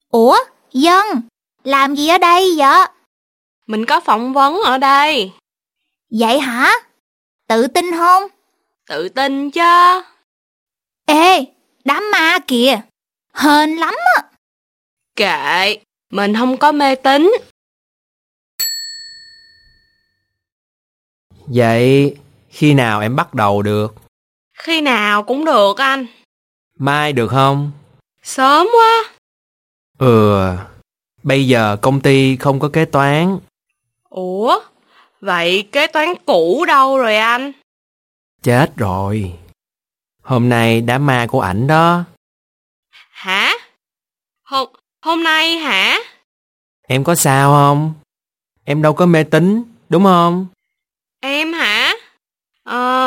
Ủa, Dân, làm gì ở đây vậy? Mình có phỏng vấn ở đây. Vậy hả? Tự tin không? Tự tin chứ. Ê, đám ma kìa, hên lắm á. Kệ, mình không có mê tín. Vậy khi nào em bắt đầu được? Khi nào cũng được anh. Mai được không? Sớm quá. Bây giờ công ty không có kế toán. Ủa, vậy kế toán cũ đâu rồi anh? Chết rồi. Hôm nay đám ma của ảnh đó. Hả? Hôm nay hả? Em có sao không? Em đâu có mê tín, đúng không? Em hả?